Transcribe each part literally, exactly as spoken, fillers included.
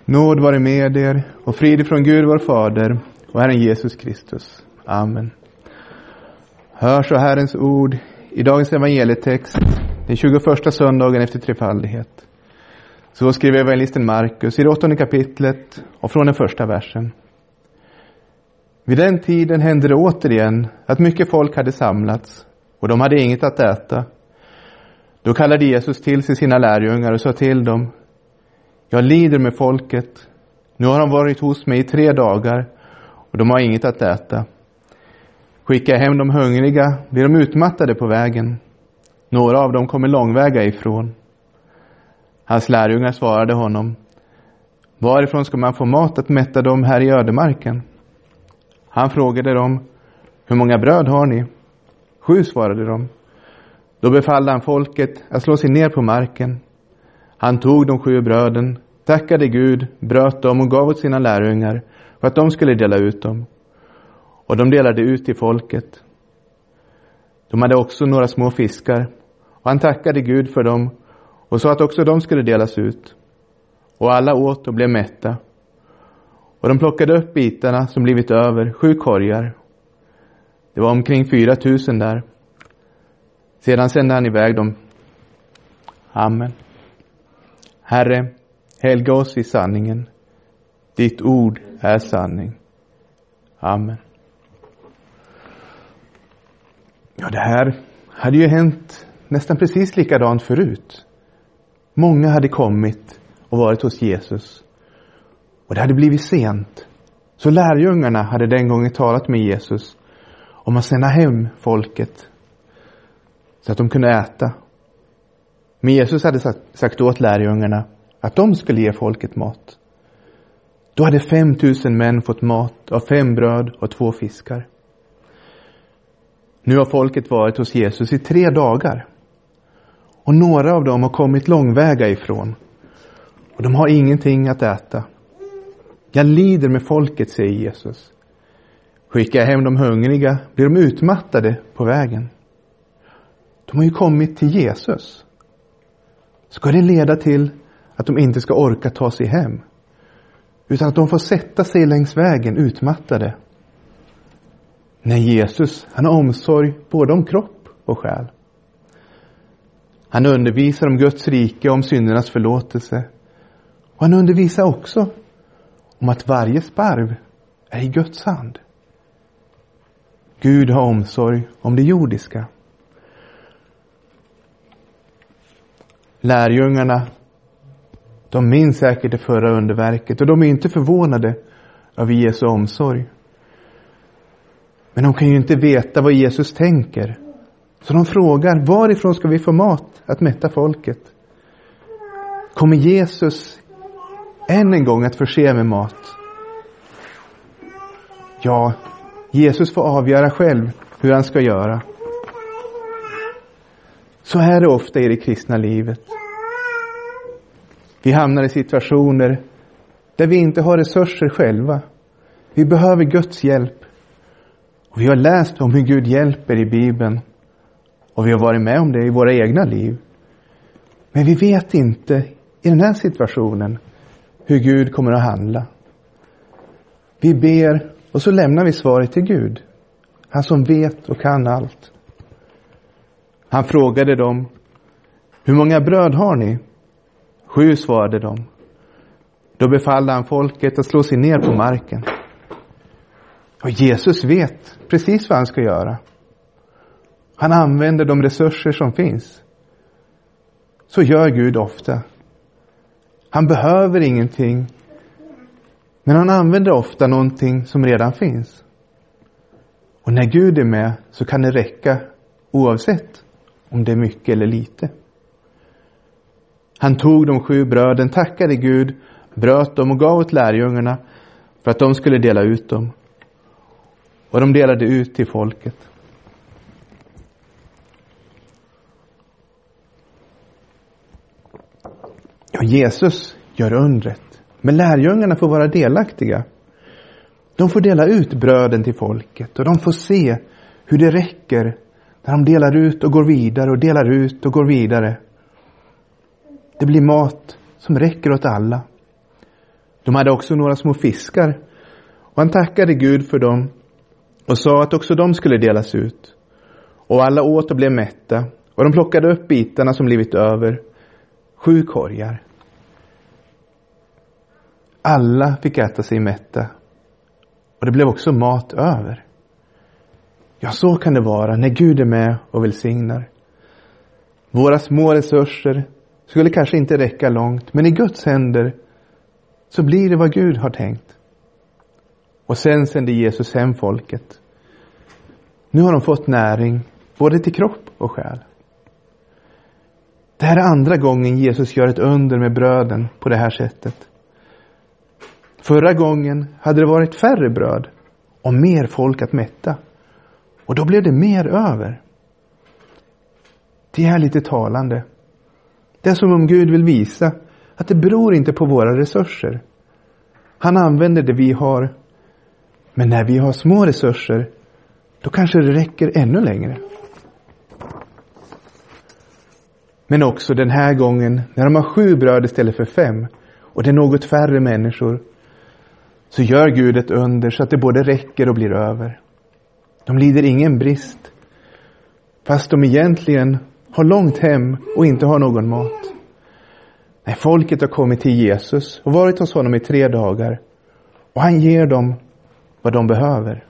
Nåd vare med er och frid från Gud vår Fader och Herren Jesus Kristus. Amen. Hör så Herrens ord i dagens evangelietext, den tjugoförsta söndagen efter trefaldighet. Så skriver evangelisten Markus i det åttonde kapitlet och från den första versen. Vid den tiden hände det återigen att mycket folk hade samlats och de hade inget att äta. Då kallade Jesus till sig sina lärjungar och sa till dem: Jag lider med folket. Nu har de varit hos mig i tre dagar och de har inget att äta. Skicka hem de hungriga, blir de utmattade på vägen. Några av dem kommer långväga ifrån. Hans lärjungar svarade honom: Varifrån ska man få mat att mätta dem här i ödemarken? Han frågade dem: Hur många bröd har ni? Sju, svarade de. Då befallde han folket att slå sig ner på marken. Han tog de sju bröden, tackade Gud, bröt dem och gav åt sina lärjungar för att de skulle dela ut dem. Och de delade ut till folket. De hade också några små fiskar, och han tackade Gud för dem och sa att också de skulle delas ut. Och alla åt och blev mätta. Och de plockade upp bitarna som blivit över, sju korgar. Det var omkring fyra tusen där. Sedan sände han iväg dem. Amen. Herre, helga oss i sanningen. Ditt ord är sanning. Amen. Ja, det här hade ju hänt nästan precis likadant förut. Många hade kommit och varit hos Jesus. Och det hade blivit sent. Så lärjungarna hade den gången talat med Jesus om att sända hem folket så att de kunde äta. Men Jesus hade sagt åt lärjungarna att de skulle ge folket mat. Då hade fem tusen män fått mat av fem bröd och två fiskar. Nu har folket varit hos Jesus i tre dagar. Och några av dem har kommit långväga ifrån. Och de har ingenting att äta. Jag lider med folket, säger Jesus. Skickar jag hem de hungriga blir de utmattade på vägen. De har ju kommit till Jesus. Ska det leda till att de inte ska orka ta sig hem? Utan att de får sätta sig längs vägen utmattade. Nej, Jesus, han har omsorg både om kropp och själ. Han undervisar om Guds rike och om syndernas förlåtelse. Och han undervisar också om att varje sparv är i Guds hand. Gud har omsorg om det jordiska. Lärjungarna, de minns säkert det förra underverket och de är inte förvånade över Jesu omsorg. Men de kan ju inte veta vad Jesus tänker. Så de frågar: varifrån ska vi få mat att mätta folket? Kommer Jesus än en gång att förse med mat? Ja, Jesus får avgöra själv hur han ska göra. Så är det ofta i det kristna livet. Vi hamnar i situationer där vi inte har resurser själva. Vi behöver Guds hjälp. Och vi har läst om hur Gud hjälper i Bibeln. Och vi har varit med om det i våra egna liv. Men vi vet inte i den här situationen hur Gud kommer att handla. Vi ber och så lämnar vi svaret till Gud. Han som vet och kan allt. Han frågade dem: Hur många bröd har ni? Sju, svarade de. Då befallde han folket att slå sig ner på marken. Och Jesus vet precis vad han ska göra. Han använder de resurser som finns. Så gör Gud ofta. Han behöver ingenting. Men han använder ofta någonting som redan finns. Och när Gud är med så kan det räcka oavsett om det är mycket eller lite. Han tog de sju bröden, tackade Gud, bröt dem och gav åt lärjungarna för att de skulle dela ut dem. Och de delade ut till folket. Ja, Jesus gör undret. Men lärjungarna får vara delaktiga. De får dela ut bröden till folket. Och de får se hur det räcker när de delar ut och går vidare och delar ut och går vidare. Det blir mat som räcker åt alla. De hade också några små fiskar. Och han tackade Gud för dem och sa att också de skulle delas ut. Och alla åt och blev mätta. Och de plockade upp bitarna som blivit över. Sju korgar. Alla fick äta sig mätta. Och det blev också mat över. Ja, så kan det vara när Gud är med och välsignar. Våra små resurser skulle kanske inte räcka långt. Men i Guds händer så blir det vad Gud har tänkt. Och sen sände Jesus hem folket. Nu har de fått näring både till kropp och själ. Det här är andra gången Jesus gör ett under med bröden på det här sättet. Förra gången hade det varit färre bröd och mer folk att mätta. Och då blev det mer över. Det är lite talande. Det är som om Gud vill visa att det beror inte på våra resurser. Han använder det vi har. Men när vi har små resurser, då kanske det räcker ännu längre. Men också den här gången, när de har sju bröd istället för fem, och det är något färre människor, så gör Gud ett under så att det både räcker och blir över. De lider ingen brist, fast de egentligen har långt hem och inte har någon mat. Nej, folket har kommit till Jesus och varit hos honom i tre dagar, och han ger dem vad de behöver.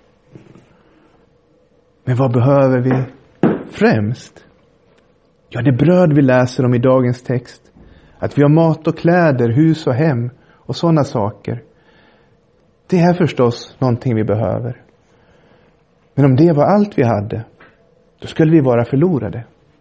Men vad behöver vi främst? Ja, det bröd vi läser om i dagens text. Att vi har mat och kläder, hus och hem och sådana saker. Det är förstås någonting vi behöver. Men om det var allt vi hade, då skulle vi vara förlorade.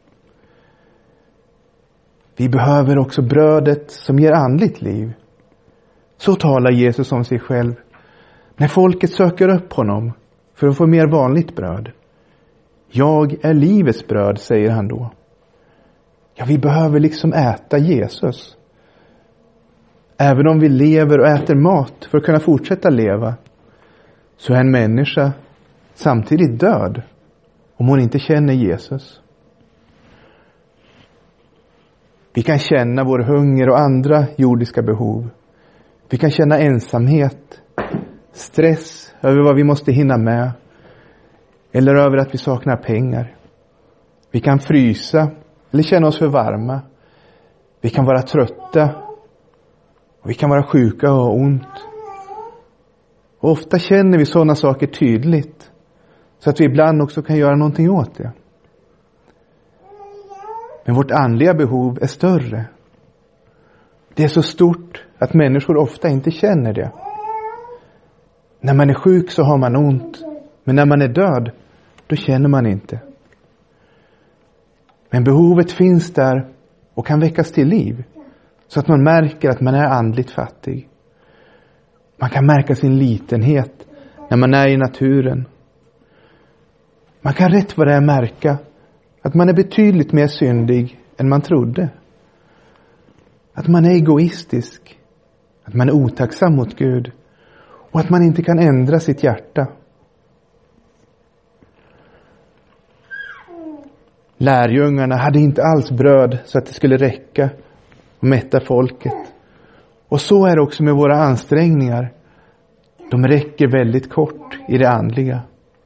Vi behöver också brödet som ger andligt liv. Så talar Jesus om sig själv. När folket söker upp honom för att få mer vanligt bröd. Jag är livets bröd, säger han då. Ja, vi behöver liksom äta Jesus. Även om vi lever och äter mat för att kunna fortsätta leva, så är en människa samtidigt död om hon inte känner Jesus. Vi kan känna vår hunger och andra jordiska behov. Vi kan känna ensamhet, stress över vad vi måste hinna med, eller över att vi saknar pengar. Vi kan frysa eller känna oss för varma. Vi kan vara trötta. Och vi kan vara sjuka och ha ont. Och ofta känner vi sådana saker tydligt, så att vi ibland också kan göra någonting åt det. Men vårt andliga behov är större. Det är så stort att människor ofta inte känner det. När man är sjuk så har man ont. Men när man är död, då känner man inte. Men behovet finns där och kan väckas till liv. Så att man märker att man är andligt fattig. Man kan märka sin litenhet när man är i naturen. Man kan rätt vad det är märka att man är betydligt mer syndig än man trodde. Att man är egoistisk. Att man är otacksam mot Gud. Och att man inte kan ändra sitt hjärta. Lärjungarna hade inte alls bröd så att det skulle räcka och mätta folket. Och så är det också med våra ansträngningar. De räcker väldigt kort i det andliga.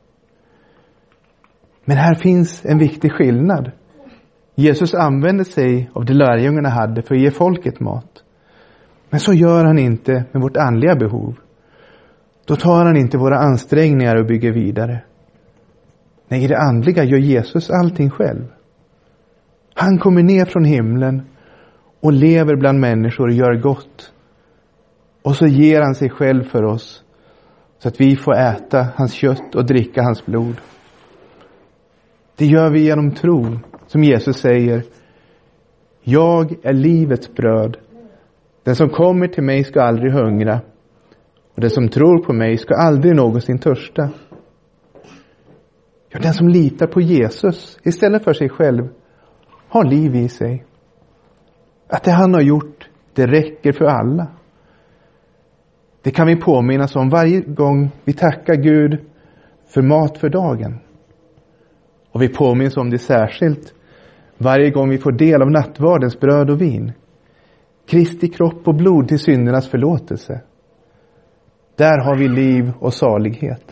Men här finns en viktig skillnad. Jesus använder sig av det lärjungarna hade för att ge folket mat. Men så gör han inte med vårt andliga behov. Då tar han inte våra ansträngningar och bygger vidare. Nej, i det andliga gör Jesus allting själv. Han kommer ner från himlen och lever bland människor och gör gott. Och så ger han sig själv för oss, så att vi får äta hans kött och dricka hans blod. Det gör vi genom tro, som Jesus säger: jag är livets bröd. Den som kommer till mig ska aldrig hungra, och den som tror på mig ska aldrig någonsin törsta. Ja, den som litar på Jesus istället för sig själv har liv i sig. Att det han har gjort, det räcker för alla. Det kan vi påminnas om varje gång vi tackar Gud för mat för dagen. Och vi påminns om det särskilt varje gång vi får del av nattvardens bröd och vin. Kristi kropp och blod till syndernas förlåtelse. Där har vi liv och salighet.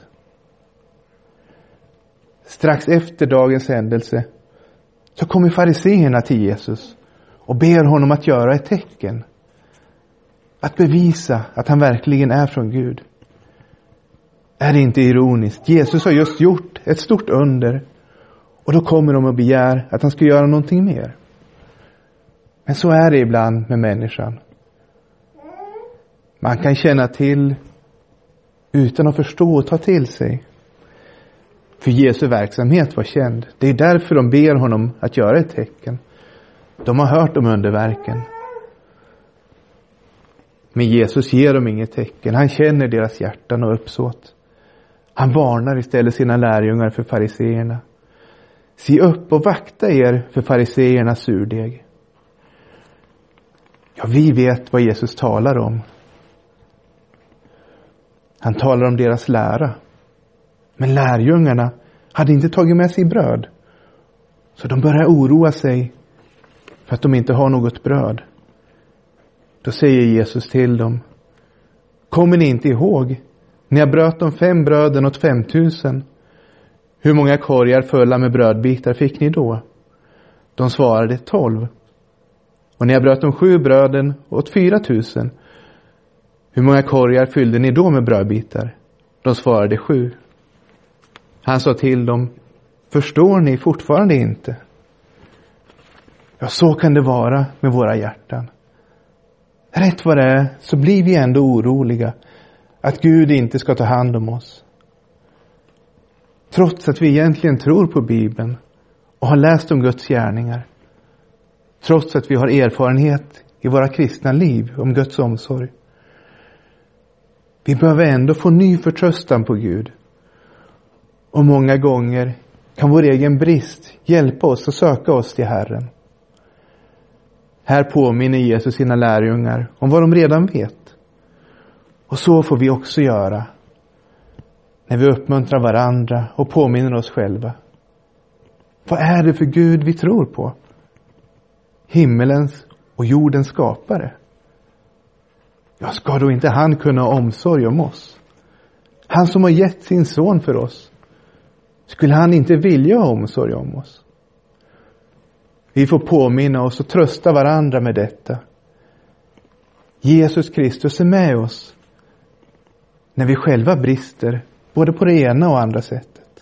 Strax efter dagens händelse så kommer fariseerna till Jesus och ber honom att göra ett tecken. Att bevisa att han verkligen är från Gud. Är det inte ironiskt? Jesus har just gjort ett stort under. Och då kommer de och begär att han ska göra någonting mer. Men så är det ibland med människan. Man kan känna till utan att förstå och ta till sig. För Jesu verksamhet var känd. Det är därför de ber honom att göra ett tecken. De har hört om underverken. Men Jesus ger dem inget tecken. Han känner deras hjärtan och uppsåt. Han varnar istället sina lärjungar för fariseerna. Se upp och vakta er för fariseernas surdeg. Ja, vi vet vad Jesus talar om. Han talar om deras lära. Men lärjungarna hade inte tagit med sig bröd. Så de börjar oroa sig för att de inte har något bröd. Då säger Jesus till dem: kommer ni inte ihåg när jag bröt de fem bröden åt femtusen? Hur många korgar fulla med brödbitar fick ni då? De svarade tolv. Och när jag bröt de sju bröden åt fyra tusen, hur många korgar fyllde ni då med brödbitar? De svarade sju. Han sa till dem: förstår ni fortfarande inte? Ja, så kan det vara med våra hjärtan. Rätt vad det är så blir vi ändå oroliga att Gud inte ska ta hand om oss. Trots att vi egentligen tror på Bibeln och har läst om Guds gärningar. Trots att vi har erfarenhet i våra kristna liv om Guds omsorg. Vi behöver ändå få ny förtröstan på Gud. Och många gånger kan vår egen brist hjälpa oss att söka oss till Herren. Här påminner Jesus sina lärjungar om vad de redan vet. Och så får vi också göra när vi uppmuntrar varandra och påminner oss själva. Vad är det för Gud vi tror på? Himmelens och jordens skapare. Ja, ska då inte han kunna ha omsorg om oss? Han som har gett sin son för oss. Skulle han inte vilja ha omsorg om oss? Vi får påminna oss och trösta varandra med detta. Jesus Kristus är med oss när vi själva brister både på det ena och andra sättet.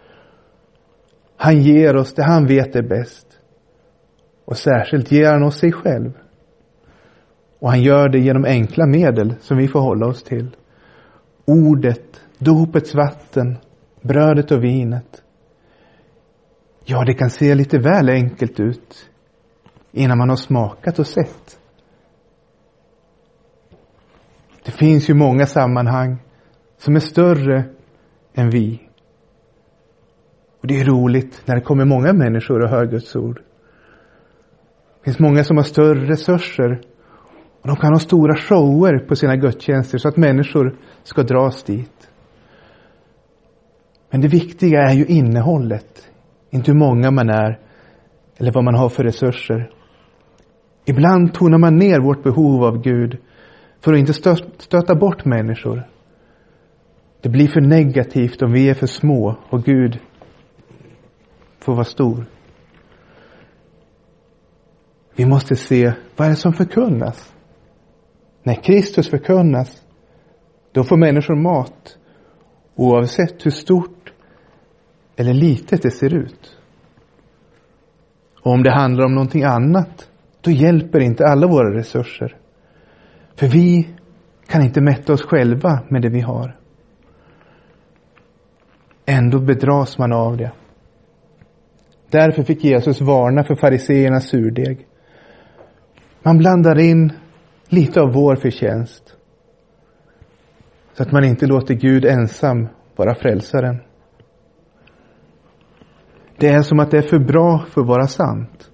Han ger oss det han vet är bäst. Och särskilt ger han oss sig själv. Och han gör det genom enkla medel som vi får hålla oss till. Ordet, dopets vatten, brödet och vinet. Ja, det kan se lite väl enkelt ut innan man har smakat och sett. Det finns ju många sammanhang som är större än vi. Och det är roligt när det kommer många människor och hör Guds ord. Det finns många som har större resurser och de kan ha stora shower på sina gudstjänster så att människor ska dras dit. Men det viktiga är ju innehållet, inte hur många man är eller vad man har för resurser. Ibland tonar man ner vårt behov av Gud för att inte stöta bort människor. Det blir för negativt om vi är för små och Gud får vara stor. Vi måste se vad är det som förkunnas. När Kristus förkunnas, då får människor mat oavsett hur stort eller litet det ser ut. Och om det handlar om någonting annat, då hjälper inte alla våra resurser. För vi kan inte mätta oss själva med det vi har. Ändå bedras man av det. Därför fick Jesus varna för fariseernas surdeg. Man blandar in lite av vår förtjänst. Så att man inte låter Gud ensam vara frälsaren. Det är som att det är för bra för att vara sant.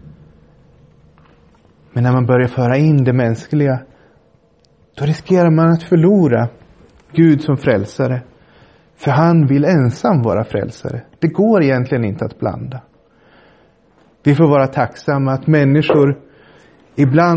Men när man börjar föra in det mänskliga, då riskerar man att förlora Gud som frälsare. För han vill ensam vara frälsare. Det går egentligen inte att blanda. Vi får vara tacksamma att människor ibland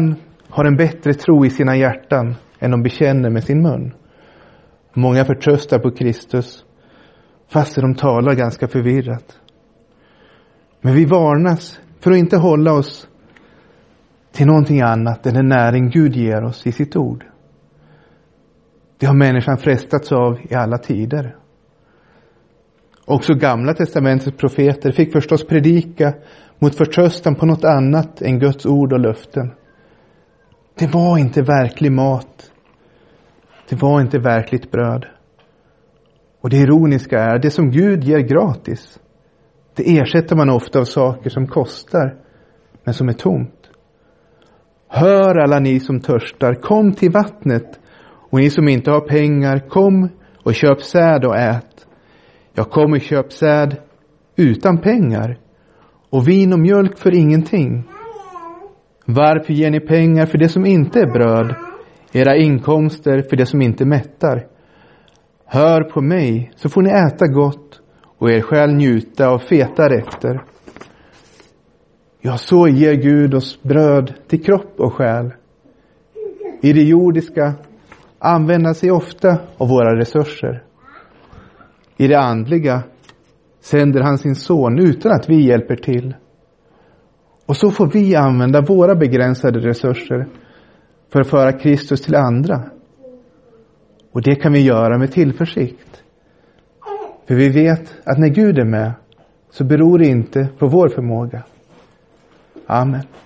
har en bättre tro i sina hjärtan än de bekänner med sin mun. Många förtröstar på Kristus fast de talar ganska förvirrat. Men vi varnas för att inte hålla oss till någonting annat än den näring Gud ger oss i sitt ord. Det har människan frestats av i alla tider. Också Gamla testamentets profeter fick förstås predika mot förtröstan på något annat än Guds ord och löften. Det var inte verklig mat. Det var inte verkligt bröd. Och det ironiska är, det som Gud ger gratis, det ersätter man ofta av saker som kostar, men som är tomt. Hör alla ni som törstar, kom till vattnet, och ni som inte har pengar, kom och köp säd och ät. Jag kom och köp säd utan pengar, och vin och mjölk för ingenting. Varför ger ni pengar för det som inte är bröd, era inkomster för det som inte mättar? Hör på mig, så får ni äta gott och er själ njuta av feta rätter. Ja, så ger Gud oss bröd till kropp och själ. I det jordiska använder sig ofta av våra resurser. I det andliga sänder han sin son utan att vi hjälper till. Och så får vi använda våra begränsade resurser för att föra Kristus till andra. Och det kan vi göra med tillförsikt. För vi vet att när Gud är med så beror det inte på vår förmåga. Amen.